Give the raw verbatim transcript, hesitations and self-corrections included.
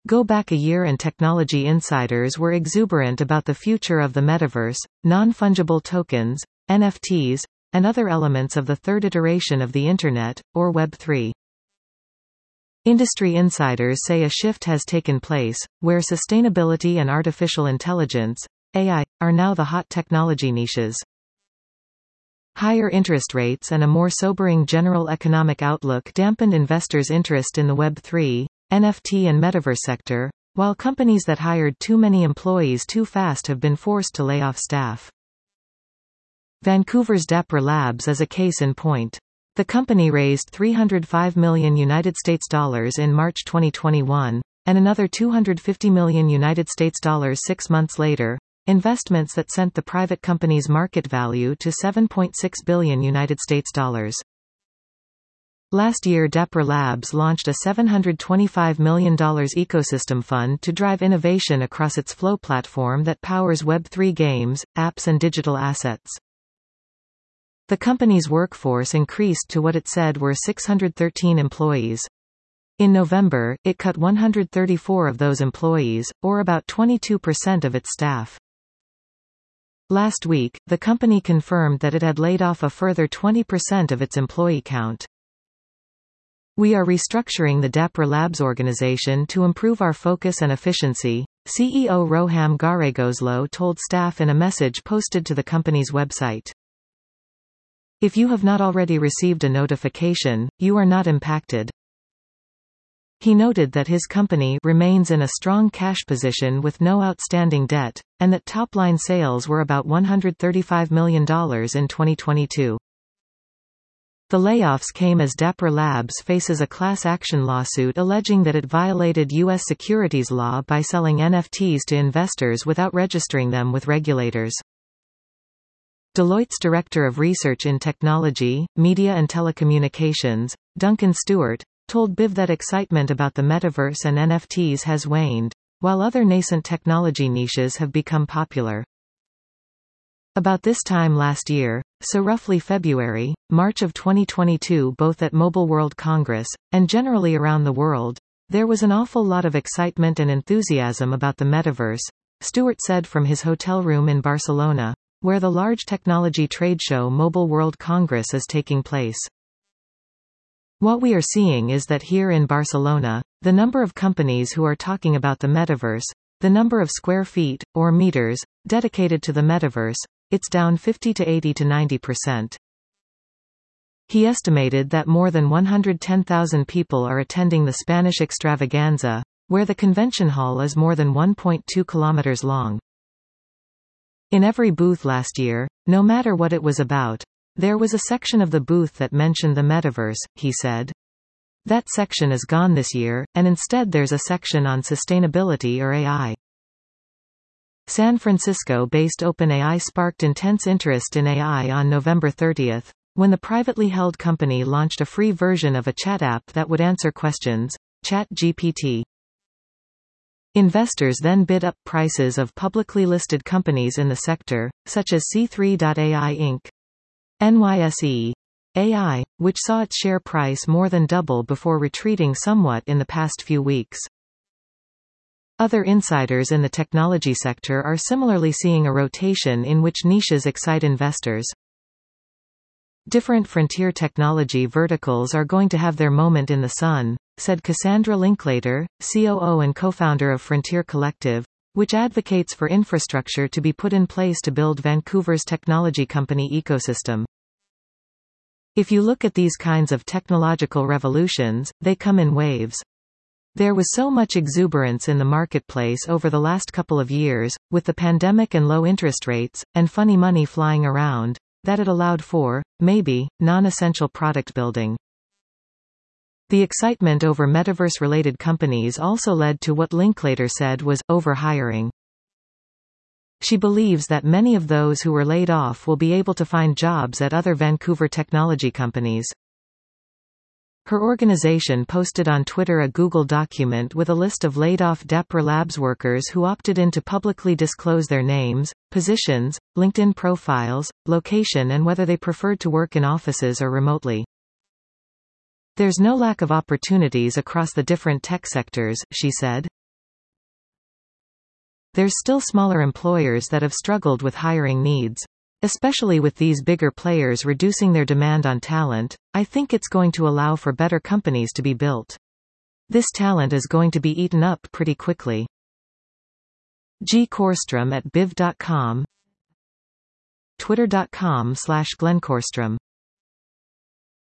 Go back a year and technology insiders were exuberant about the future of the metaverse, non-fungible tokens, N F Ts, and other elements of the third iteration of the Internet, or Web three. Industry insiders say a shift has taken place, where sustainability and artificial intelligence, A I, are now the hot technology niches. Higher interest rates and a more sobering general economic outlook dampened investors' interest in the Web three, N F T and metaverse sector, while companies that hired too many employees too fast have been forced to lay off staff. Vancouver's Dapper Labs is a case in point. The company raised three hundred five million United States dollars in March twenty twenty-one, and another two hundred fifty million United States dollars six months later, investments that sent the private company's market value to seven point six billion United States dollars. Last year, Dapper Labs launched a seven hundred twenty-five million dollars ecosystem fund to drive innovation across its Flow platform that powers Web three games, apps and digital assets. The company's workforce increased to what it said were six hundred thirteen employees. In November, it cut one hundred thirty-four of those employees, or about twenty-two percent of its staff. Last week, the company confirmed that it had laid off a further twenty percent of its employee count. We are restructuring the Dapper Labs organization to improve our focus and efficiency, C E O Roham Garegoslo told staff in a message posted to the company's website. If you have not already received a notification, you are not impacted. He noted that his company remains in a strong cash position with no outstanding debt, and that top-line sales were about one hundred thirty-five million dollars in twenty twenty-two. The layoffs came as Dapper Labs faces a class action lawsuit alleging that it violated U S securities law by selling N F Ts to investors without registering them with regulators. Deloitte's Director of Research in Technology, Media and Telecommunications, Duncan Stewart, told B I V that excitement about the metaverse and N F Ts has waned, while other nascent technology niches have become popular. About this time last year, so roughly February, March of twenty twenty-two, both at Mobile World Congress, and generally around the world, there was an awful lot of excitement and enthusiasm about the metaverse, Stewart said from his hotel room in Barcelona, where the large technology trade show Mobile World Congress is taking place. What we are seeing is that here in Barcelona, the number of companies who are talking about the metaverse, the number of square feet, or meters, dedicated to the metaverse, it's down fifty to eighty to ninety percent. He estimated that more than one hundred ten thousand people are attending the Spanish extravaganza, where the convention hall is more than one point two kilometers long. In every booth last year, no matter what it was about, there was a section of the booth that mentioned the metaverse, he said. That section is gone this year, and instead there's a section on sustainability or A I. San Francisco-based OpenAI sparked intense interest in A I on November thirtieth, when the privately held company launched a free version of a chat app that would answer questions, ChatGPT. Investors then bid up prices of publicly listed companies in the sector, such as C three dot A I Incorporated. N Y S E A I, which saw its share price more than double before retreating somewhat in the past few weeks. Other insiders in the technology sector are similarly seeing a rotation in which niches excite investors. Different frontier technology verticals are going to have their moment in the sun, said Cassandra Linklater, C O O and co-founder of Frontier Collective, which advocates for infrastructure to be put in place to build Vancouver's technology company ecosystem. If you look at these kinds of technological revolutions, they come in waves. There was so much exuberance in the marketplace over the last couple of years, with the pandemic and low interest rates, and funny money flying around, that it allowed for, maybe, non-essential product building. The excitement over metaverse-related companies also led to what Linklater said was overhiring. She believes that many of those who were laid off will be able to find jobs at other Vancouver technology companies. Her organization posted on Twitter a Google document with a list of laid-off Dapper Labs workers who opted in to publicly disclose their names, positions, LinkedIn profiles, location and whether they preferred to work in offices or remotely. There's no lack of opportunities across the different tech sectors, she said. There's still smaller employers that have struggled with hiring needs. Especially with these bigger players reducing their demand on talent, I think it's going to allow for better companies to be built. This talent is going to be eaten up pretty quickly. G. Korstrom at biv dot com, twitter dot com slash Glenn Korstrom.